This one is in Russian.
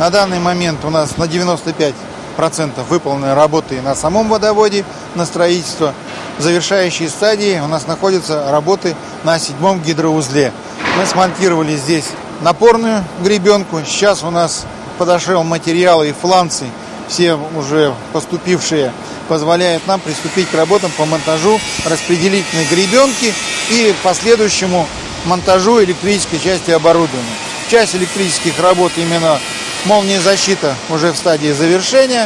На данный момент у нас на 95% выполнены работы на самом водоводе, на строительство. В завершающей стадии у нас находятся работы на 7-м гидроузле. Мы смонтировали здесь напорную гребенку. Сейчас у нас подошел материал и фланцы, все уже поступившие, позволяют нам приступить к работам по монтажу распределительной гребенки и последующему монтажу электрической части оборудования. Часть электрических работ, именно молниезащита, уже в стадии завершения.